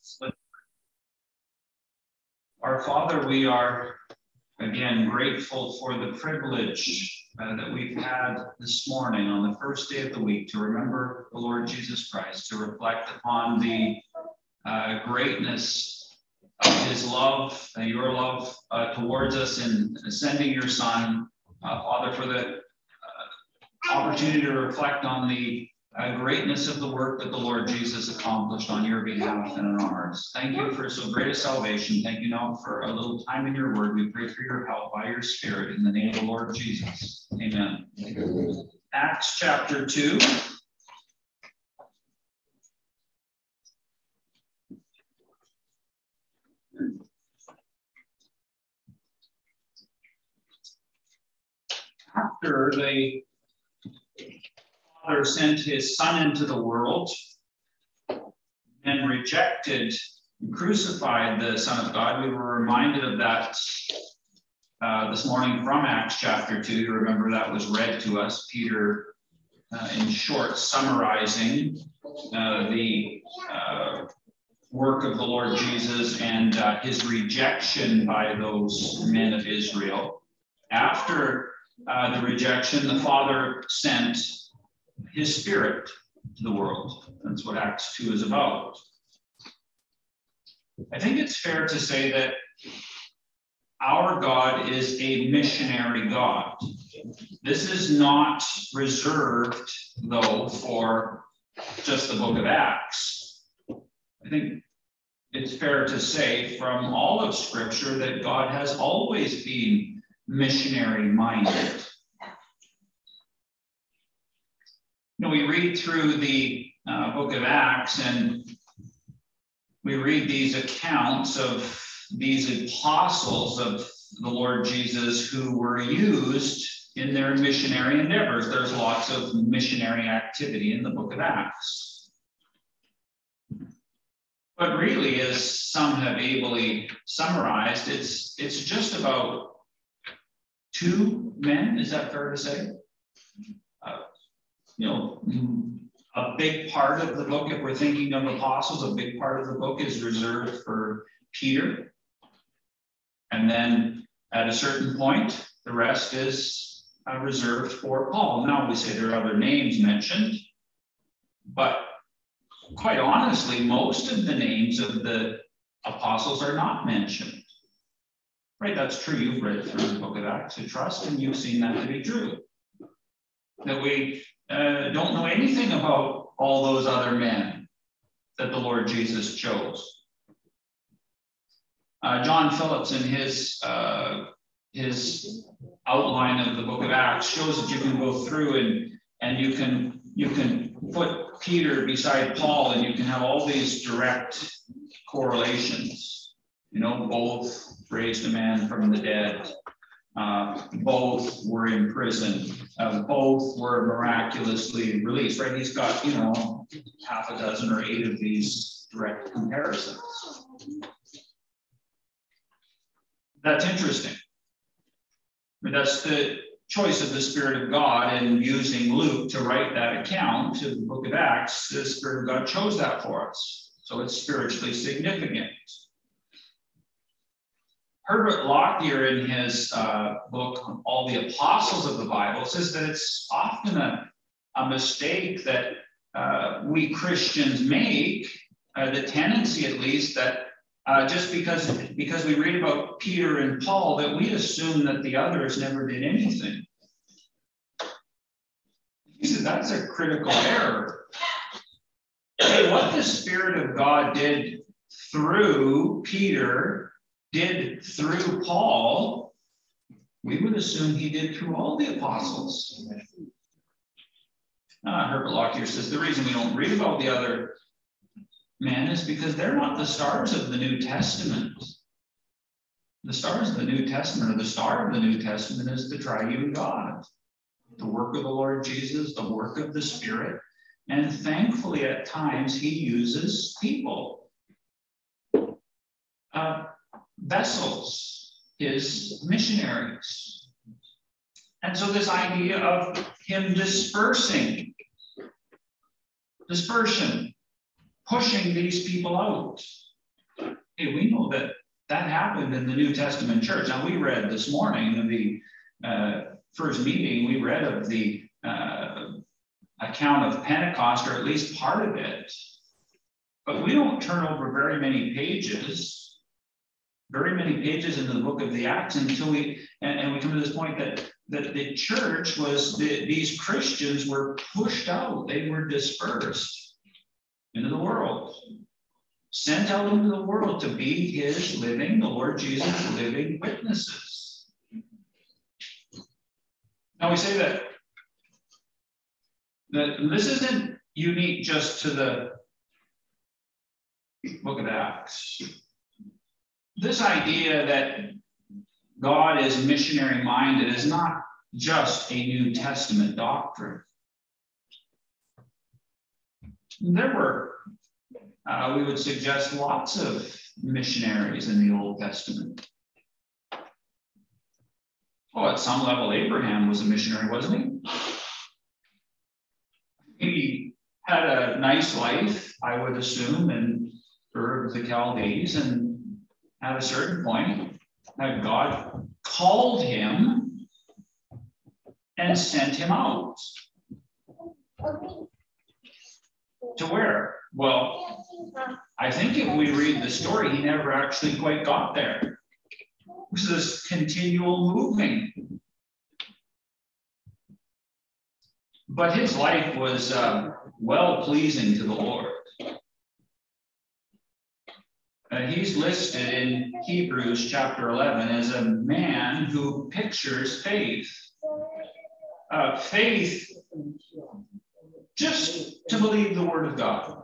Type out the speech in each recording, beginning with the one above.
Our Father, we are again grateful for the privilege that we've had this morning on the first day of the week to remember the Lord Jesus Christ, to reflect upon the greatness of his love, your love towards us in sending your Son. Father, for the opportunity to reflect on the greatness of the work that the Lord Jesus accomplished on your behalf and in ours. Thank you for so great a salvation. Thank you now for a little time in your word. We pray for your help by your Spirit in the name of the Lord Jesus. Amen. Acts chapter 2. After the Father sent his Son into the world and rejected and crucified the Son of God, we were reminded of that this morning from Acts chapter 2. You remember that was read to us. Peter, in short, summarizing the work of the Lord Jesus and his rejection by those men of Israel. After the rejection, the Father sent his Spirit to the world. That's what Acts 2 is about. I think it's fair to say that our God is a missionary God. This is not reserved, though, for just the book of Acts. I think it's fair to say from all of Scripture that God has always been missionary-minded. You know, we read through the book of Acts and we read these accounts of these apostles of the Lord Jesus who were used in their missionary endeavors. There's lots of missionary activity in the book of Acts. But really, as some have ably summarized, it's just about two men. Is that fair to say? You know, a big part of the book, if we're thinking of apostles, a big part of the book is reserved for Peter. And then at a certain point, the rest is reserved for Paul. Now we say there are other names mentioned, but quite honestly, most of the names of the apostles are not mentioned. Right, that's true. You've read through the book of Acts, I trust, and you've seen that to be true. That we don't know anything about all those other men that the Lord Jesus chose. John Phillips, in his outline of the book of Acts, shows that you can go through and you can put Peter beside Paul, and you can have all these direct correlations. You know, both raised a man from the dead. Both were in prison. Both were miraculously released, right? He's got, you know, half a dozen or 8 of these direct comparisons. That's interesting. I mean, that's the choice of the Spirit of God in using Luke to write that account of the book of Acts. The Spirit of God chose that for us. So it's spiritually significant. Herbert Lockyer, in his book, All the Apostles of the Bible, says that it's often a mistake that we Christians make, the tendency at least, that just because we read about Peter and Paul, that we assume that the others never did anything. He said that's a critical error. Hey, what the Spirit of God did through Peter, did through Paul, we would assume he did through all the apostles. Herbert Lockyer says the reason we don't read about the other men is because they're not the stars of the New Testament. The stars of the New Testament, or the star of the New Testament, is the triune God. The work of the Lord Jesus, the work of the Spirit, and thankfully at times he uses people. Vessels, his missionaries. And so this idea of him dispersion, pushing these people out, hey, we know that that happened in the New Testament church. Now, we read this morning in the first meeting, we read of the account of Pentecost, or at least part of it. But we don't turn over very many pages in the book of the Acts until we come to this point that the church was, these Christians were pushed out. They were dispersed into the world, sent out into the world to be his living, the Lord Jesus' living witnesses. Now we say that this isn't unique just to the book of Acts. This idea that God is missionary minded is not just a New Testament doctrine. There were, we would suggest, lots of missionaries in the Old Testament. Oh, at some level, Abraham was a missionary, wasn't he? He had a nice life, I would assume, in Ur of the Chaldees, and at a certain point, God called him and sent him out. To where? Well, I think if we read the story, he never actually quite got there. It was this continual moving. But his life was well-pleasing to the Lord. He's listed in Hebrews chapter 11 as a man who pictures faith. Faith just to believe the word of God.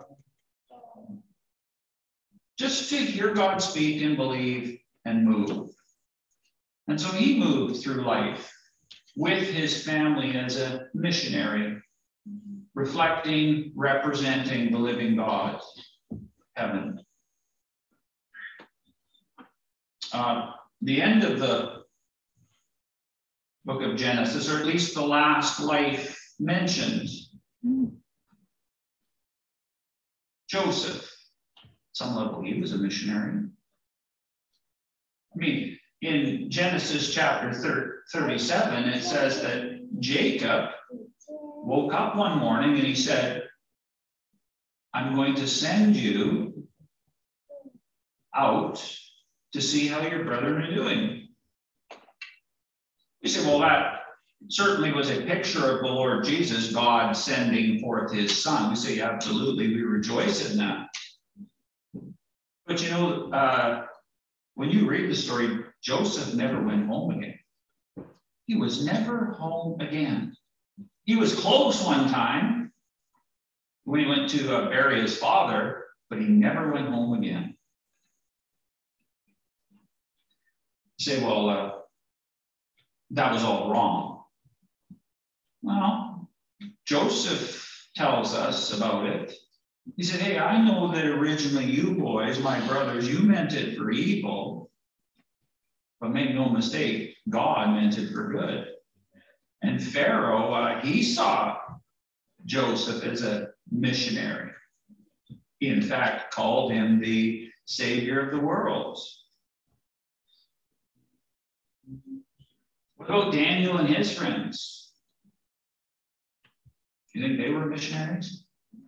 Just to hear God speak and believe and move. And so he moved through life with his family as a missionary, reflecting, representing the living God, heaven. The end of the book of Genesis, or at least the last life mentioned, Joseph, at some level, he was a missionary. I mean, in Genesis chapter 37, it says that Jacob woke up one morning and he said, I'm going to send you out to see how your brethren are doing. You say, well, that certainly was a picture of the Lord Jesus, God sending forth his son. We say, absolutely, we rejoice in that. But you know, when you read the story, Joseph never went home again. He was never home again. He was close one time when he went to bury his father, but he never went home again. You say, well, that was all wrong. Well, Joseph tells us about it. He said, hey, I know that originally you boys, my brothers, you meant it for evil. But make no mistake, God meant it for good. And Pharaoh, he saw Joseph as a missionary. He, in fact, called him the Savior of the world. What about Daniel and his friends? Do you think they were missionaries?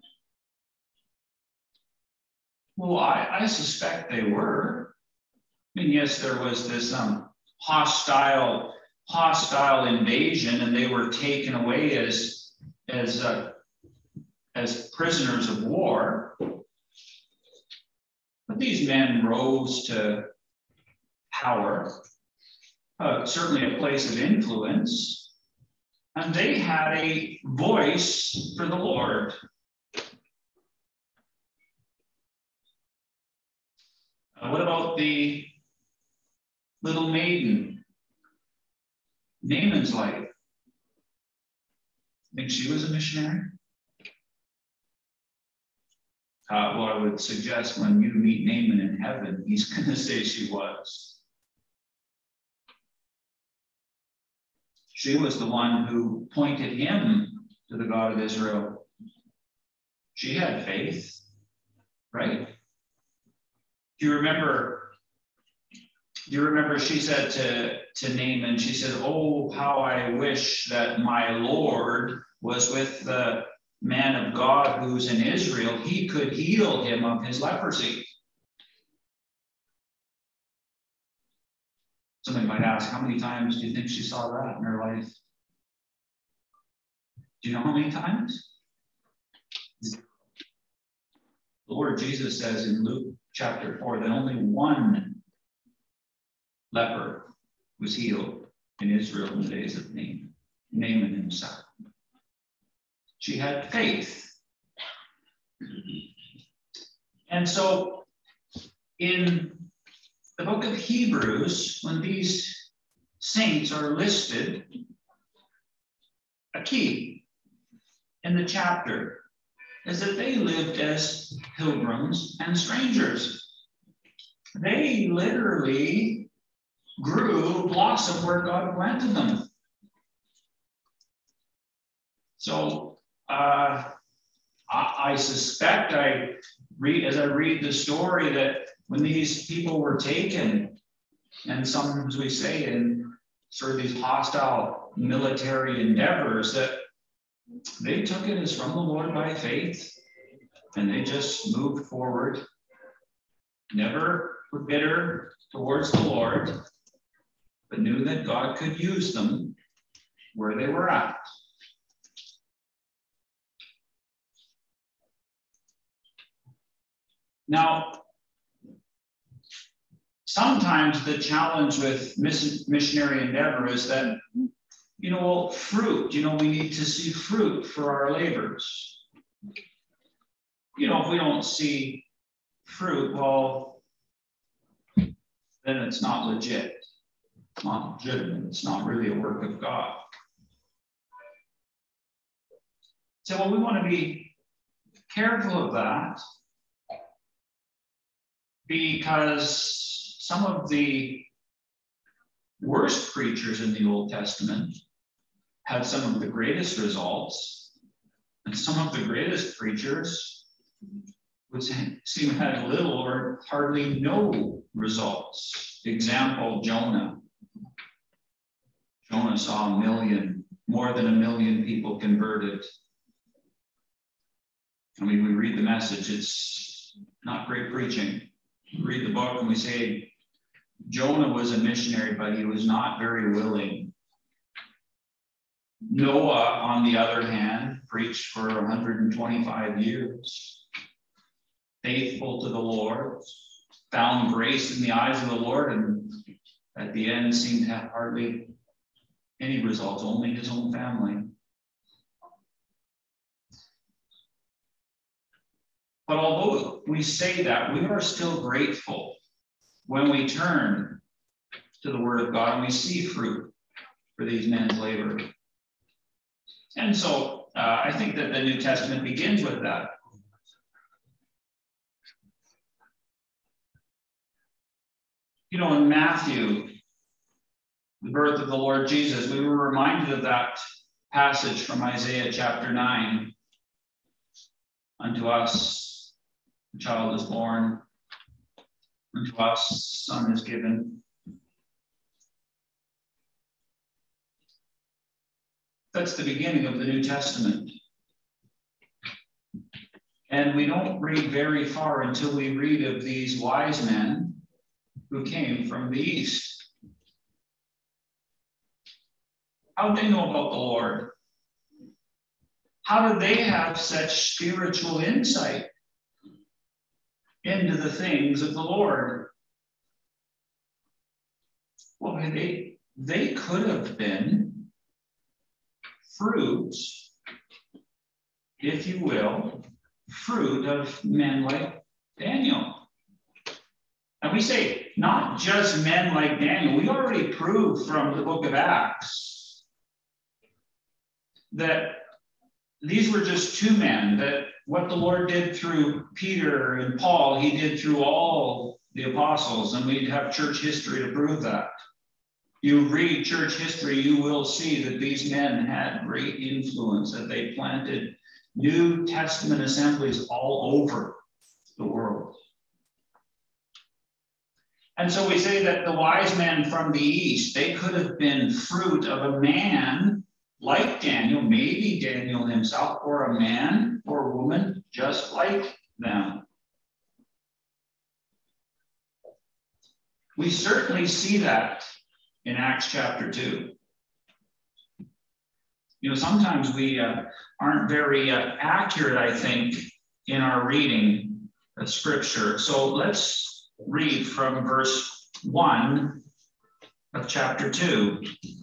Well, I suspect they were. I mean, yes, there was this hostile invasion, and they were taken away as prisoners of war. But these men rose to power, certainly a place of influence, and they had a voice for the Lord. What about the little maiden, Naaman's wife? Think she was a missionary? Well, I would suggest when you meet Naaman in heaven, he's going to say she was. She was the one who pointed him to the God of Israel. She had faith, right? Do you remember she said to Naaman, she said, "Oh, how I wish that my Lord was with the man of God who's in Israel. He could heal him of his leprosy." Somebody might ask, how many times do you think she saw that in her life? Do you know how many times? The Lord Jesus says in Luke chapter 4 that only one leper was healed in Israel in the days of Naaman himself. She had faith. And so in the book of Hebrews, when these saints are listed, a key in the chapter is that they lived as pilgrims and strangers. They literally grew, blossomed where God planted them. So I suspect, as I read the story, that when these people were taken, and sometimes we say in sort of these hostile military endeavors, that they took it as from the Lord by faith, and they just moved forward, never were bitter towards the Lord, but knew that God could use them where they were at. Now, sometimes the challenge with missionary endeavor is that, fruit, we need to see fruit for our labors. If we don't see fruit, well, then it's not legit. It's not legitimate. It's not really a work of God. So, we want to be careful of that, because some of the worst preachers in the Old Testament had some of the greatest results, and some of the greatest preachers would seem to have little or hardly no results. Example, Jonah. Jonah saw more than 1 million people converted. We read the message, it's not great preaching. We read the book and we say, Jonah was a missionary, but he was not very willing. Noah, on the other hand, preached for 125 years. Faithful to the Lord, found grace in the eyes of the Lord, and at the end seemed to have hardly any results, only his own family. But although we say that, we are still grateful when we turn to the Word of God and we see fruit for these men's labor. And so I think that the New Testament begins with that. In Matthew, the birth of the Lord Jesus, we were reminded of that passage from Isaiah chapter 9. Unto us a child is born, unto us a son is given. That's the beginning of the New Testament. And we don't read very far until we read of these wise men who came from the east. How did they know about the Lord? How did they have such spiritual insight into the things of the Lord? Well, they could have been fruit, if you will, fruit of men like Daniel. And we say, not just men like Daniel. We already proved from the book of Acts that these were just two men, that what the Lord did through Peter and Paul, he did through all the apostles, and we'd have church history to prove that. You read church history, you will see that these men had great influence, that they planted New Testament assemblies all over the world. And so we say that the wise men from the east, they could have been fruit of a man like Daniel, maybe Daniel himself, or a man or woman just like them. We certainly see that in Acts chapter 2. You know, sometimes we aren't very accurate, I think, in our reading of Scripture. So let's read from verse 1 of chapter 2.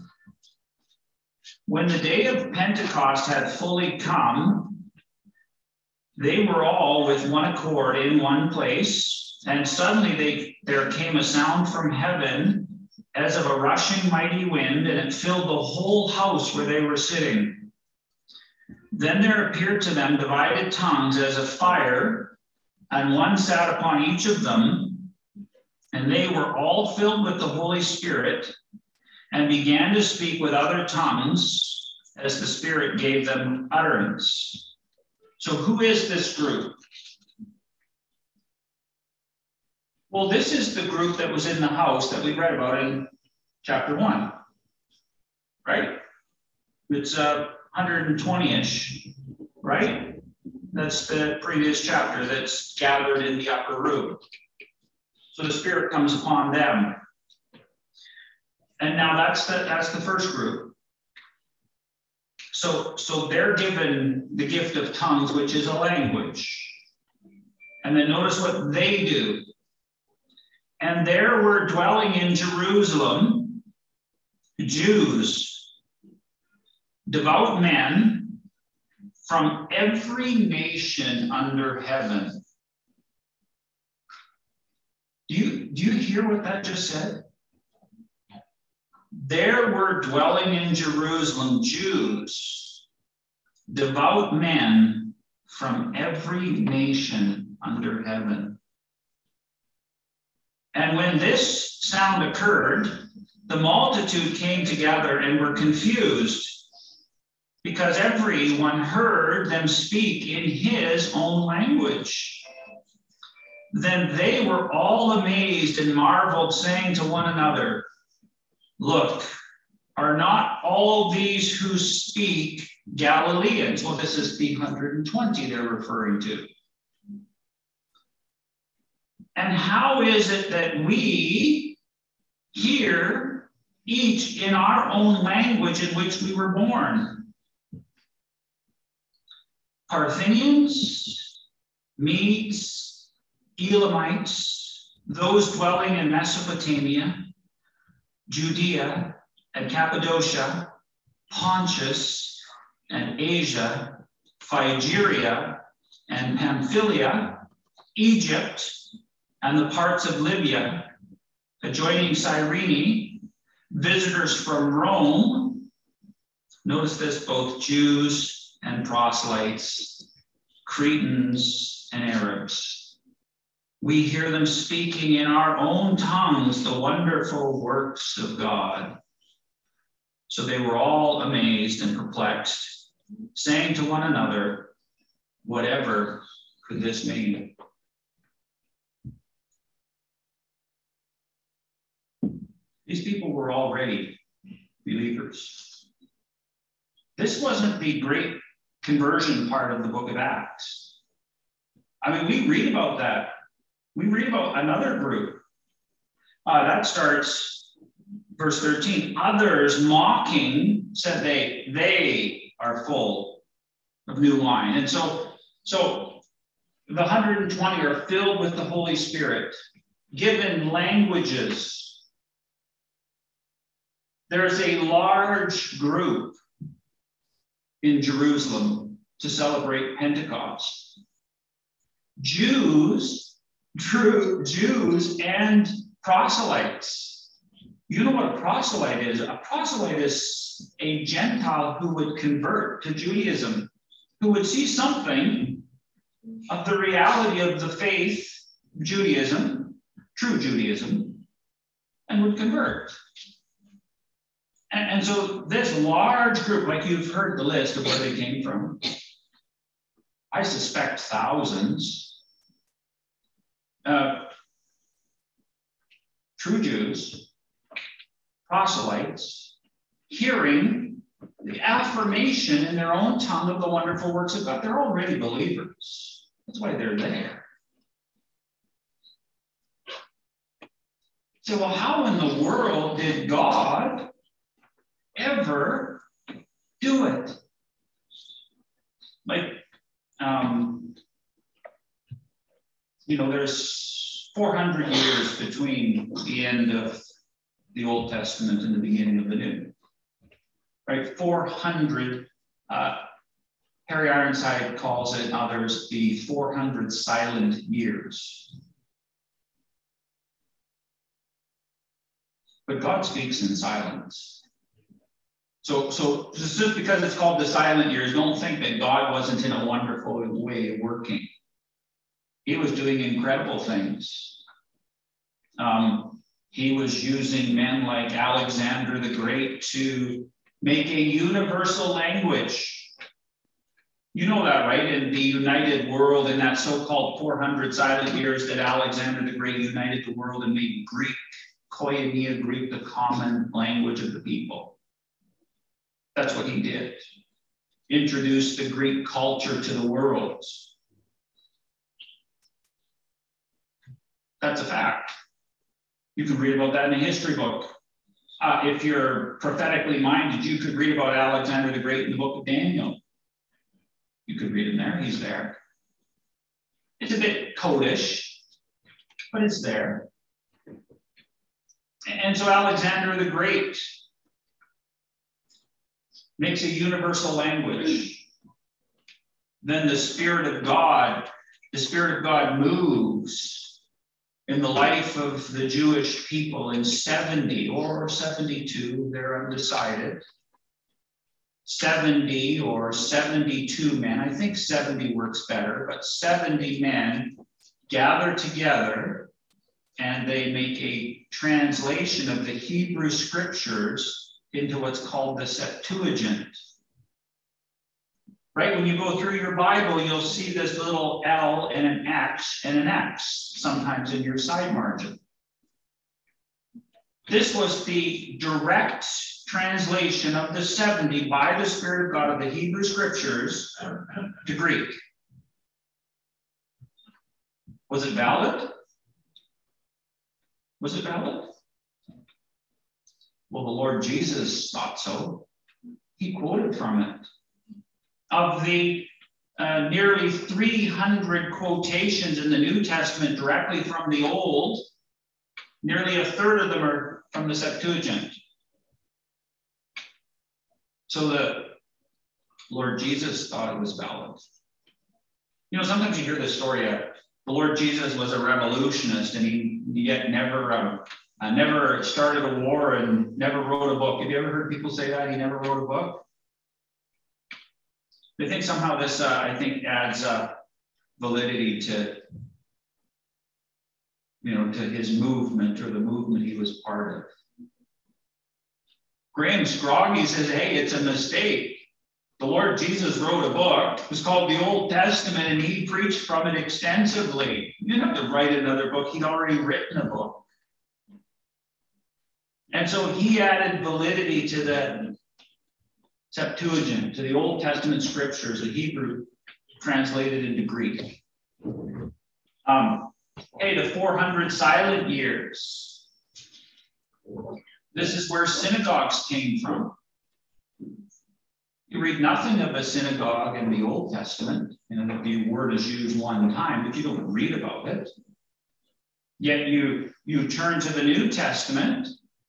When the day of Pentecost had fully come, they were all with one accord in one place, and suddenly there came a sound from heaven as of a rushing mighty wind, and it filled the whole house where they were sitting. Then there appeared to them divided tongues as of fire, and one sat upon each of them, and they were all filled with the Holy Spirit, and began to speak with other tongues as the Spirit gave them utterance. So who is this group? Well, this is the group that was in the house that we read about in chapter 1, right? It's 120-ish, right? That's the previous chapter that's gathered in the upper room. So the Spirit comes upon them. And now that's the first group. So they're given the gift of tongues, which is a language. And then notice what they do. And there were dwelling in Jerusalem Jews, devout men from every nation under heaven. Do you hear what that just said? There were dwelling in Jerusalem Jews, devout men from every nation under heaven. And when this sound occurred, the multitude came together and were confused, because everyone heard them speak in his own language. Then they were all amazed and marveled, saying to one another, "Look, are not all these who speak Galileans?" Well, this is the 120 they're referring to. And how is it that we hear each in our own language in which we were born? Parthians, Medes, Elamites, those dwelling in Mesopotamia, Judea and Cappadocia, Pontus and Asia, Phrygia and Pamphylia, Egypt, and the parts of Libya adjoining Cyrene, visitors from Rome. Notice this, both Jews and proselytes, Cretans and Arabs. We hear them speaking in our own tongues the wonderful works of God. So they were all amazed and perplexed, saying to one another, "Whatever could this mean?" These people were already believers. This wasn't the great conversion part of the book of Acts. I mean, we read about that. We read about another group. That starts verse 13. Others mocking said they are full of new wine. And so the 120 are filled with the Holy Spirit, given languages. There's a large group in Jerusalem to celebrate Pentecost. Jews, true Jews and proselytes. You know what a proselyte is? A proselyte is a Gentile who would convert to Judaism, who would see something of the reality of the faith, Judaism, true Judaism, and would convert. And so this large group, like you've heard the list of where they came from, I suspect thousands. true Jews, proselytes, hearing the affirmation in their own tongue of the wonderful works of God. They're already believers. That's why they're there. So, well, how in the world did God ever do it? Like, there's 400 years between the end of the Old Testament and the beginning of the New. Right? 400. Harry Ironside calls it, others, the 400 silent years. But God speaks in silence. So just because it's called the silent years, don't think that God wasn't in a wonderful way working. He was doing incredible things. He was using men like Alexander the Great to make a universal language. You know that, right? In the united world, in that so-called 400 silent years, that Alexander the Great united the world and made Greek, Koinonia Greek, the common language of the people. That's what he did. Introduced the Greek culture to the world. That's a fact. You can read about that in a history book. If you're prophetically minded, you could read about Alexander the Great in the book of Daniel. You could read him there. He's there. It's a bit codish, but it's there. And so Alexander the Great makes a universal language. Then the Spirit of God moves in the life of the Jewish people in 70 or 72, they're undecided. 70 or 72 men, I think 70 works better, but 70 men gather together and they make a translation of the Hebrew scriptures into what's called the Septuagint. Right? When you go through your Bible, you'll see this little L and an X and an X sometimes in your side margin. This was the direct translation of the 70 by the Spirit of God of the Hebrew scriptures to Greek. Was it valid? Was it valid? Well, the Lord Jesus thought so. He quoted from it. Of the nearly 300 quotations in the New Testament directly from the Old, nearly a third of them are from the Septuagint. So the Lord Jesus thought it was valid. Sometimes you hear this story, the Lord Jesus was a revolutionist and he yet never started a war and never wrote a book. Have you ever heard people say that? He never wrote a book? I think somehow this, adds validity to, to his movement or the movement he was part of. Graham Scroggie says, hey, it's a mistake. The Lord Jesus wrote a book. It was called the Old Testament, and he preached from it extensively. You didn't have to write another book. He'd already written a book. And so he added validity to the Septuagint, to the Old Testament scriptures, the Hebrew translated into Greek. The 400 silent years. This is where synagogues came from. You read nothing of a synagogue in the Old Testament, the word is used one time, but you don't read about it. Yet you turn to the New Testament,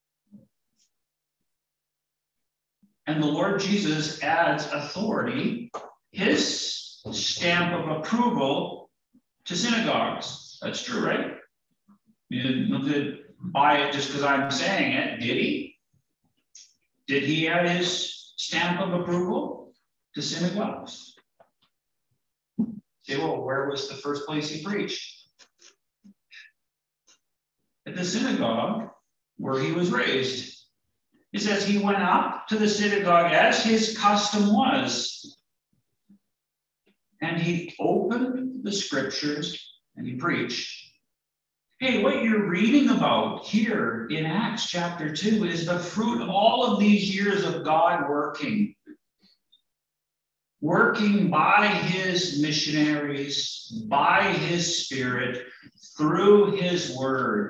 and the Lord Jesus adds authority, his stamp of approval to synagogues. That's true, right? You didn't buy it just because I'm saying it, did he? Did he add his stamp of approval to synagogues? Say, well, where was the first place he preached? At the synagogue where he was raised. It says he went up to the synagogue as his custom was, and he opened the scriptures and he preached. Hey, what you're reading about here in Acts chapter 2 is the fruit of all of these years of God working by his missionaries, by his Spirit, through his word.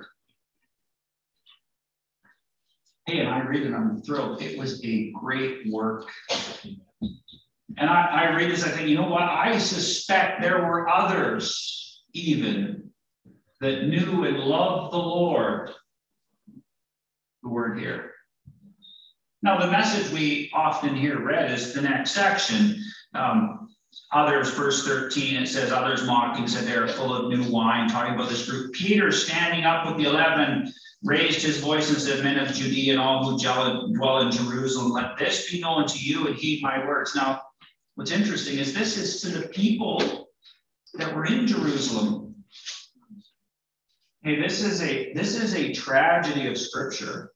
Hey, and I read it, I'm thrilled. It was a great work. And I read this, I think, you know what? I suspect there were others even that knew and loved the Lord who weren't here. Now, the message we often hear read is the next section. Others, verse 13, it says, others mocking said they are full of new wine, talking about this group. Peter, standing up with the 11, raised his voice and said, men of Judea and all who dwell in Jerusalem, let this be known to you and heed my words. Now, what's interesting is this is to the people that were in Jerusalem. Hey, this is a tragedy of Scripture.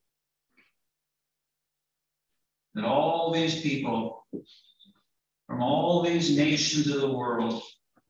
That all these people from all these nations of the world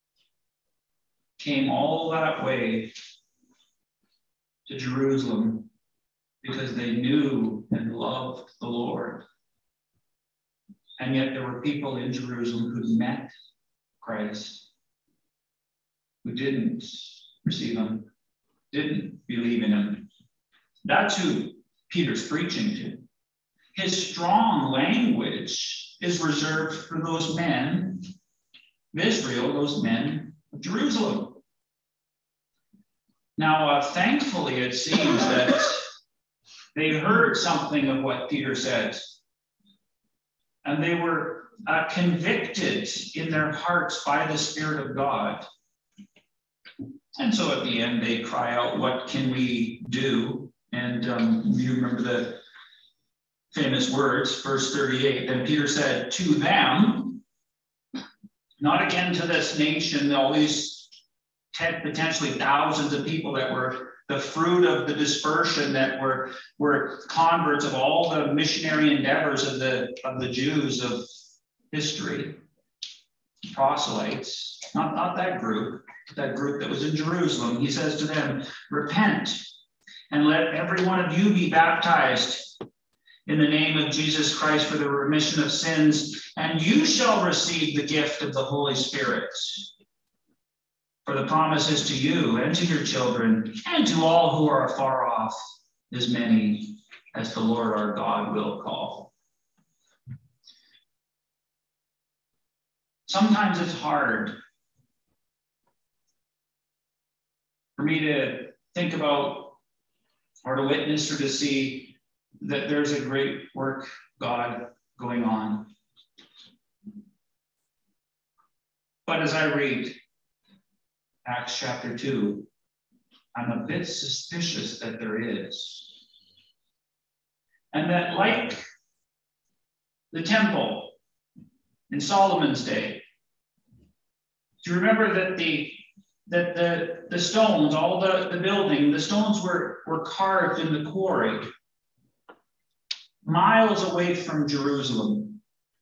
came all that way to Jerusalem because they knew and loved the Lord. And yet there were people in Jerusalem who met Christ, who didn't receive him, didn't believe in him. That's who Peter's preaching to. His strong language is reserved for those men of Israel, those men of Jerusalem. Now, thankfully, it seems that they heard something of what Peter said, and they were convicted in their hearts by the Spirit of God. And so at the end, they cry out, what can we do? And you remember the famous words, verse 38. Then Peter said to them, not again to this nation, all these potentially thousands of people that were the fruit of the dispersion, that were converts of all the missionary endeavors of the Jews of history, proselytes, not that group that was in Jerusalem. He says to them, repent and let every one of you be baptized in the name of Jesus Christ for the remission of sins, and you shall receive the gift of the Holy Spirit. For the promise is to you and to your children and to all who are far off, as many as the Lord our God will call. Sometimes it's hard for me to think about or to witness or to see that there's a great work, God, going on. But as I read Acts chapter 2, I'm a bit suspicious that there is. And that, like the temple in Solomon's day, do you remember that the stones, all the building, the stones were carved in the quarry, miles away from Jerusalem,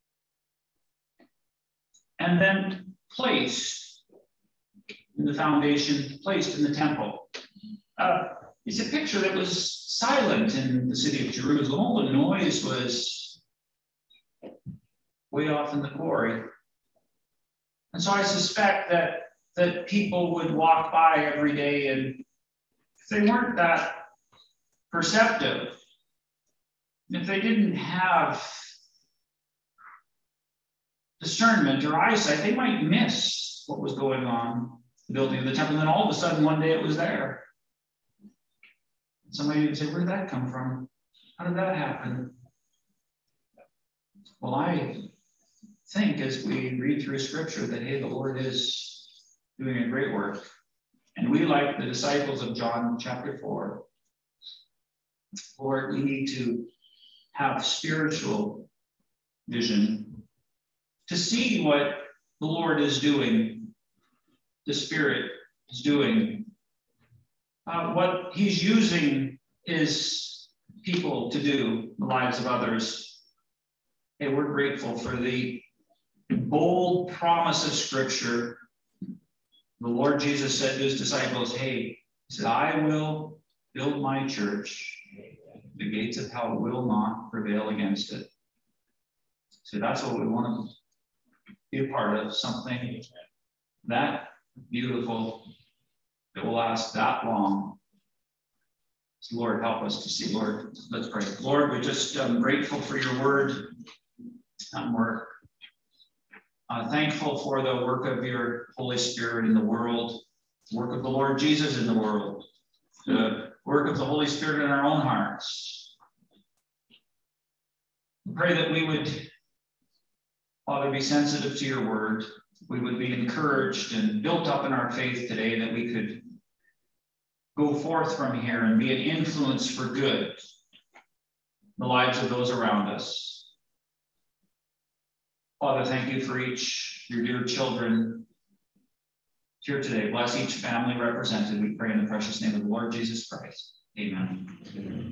and then placed in the foundation, placed in the temple. It's a picture that was silent in the city of Jerusalem. All the noise was way off in the quarry. And so I suspect that people would walk by every day, and if they weren't that perceptive, if they didn't have discernment or eyesight, they might miss what was going on in the building of the temple. And then all of a sudden, one day it was there. Somebody would say, where did that come from? How did that happen? Well, I think as we read through Scripture that, hey, the Lord is doing a great work. And we, like the disciples of John chapter 4, Lord, we need to have spiritual vision to see what the Lord is doing, the Spirit is doing, what he's using his people to do, the lives of others. Hey, we're grateful for the bold promise of Scripture. The Lord Jesus said to his disciples, hey, He said, I will build my church. The gates of hell will not prevail against it. So that's what we want to be a part of, something that beautiful that will last that long. So Lord, help us to see. Lord, let's pray. Lord, we're just grateful for your word. We're thankful for the work of your Holy Spirit in the world, the work of the Lord Jesus in the world, the work of the Holy Spirit in our own hearts. We pray that we would, Father, be sensitive to your word. We would be encouraged and built up in our faith today, that we could go forth from here and be an influence for good in the lives of those around us. Father, thank you for each your dear children here today. Bless each family represented. We pray in the precious name of the Lord Jesus Christ. Amen.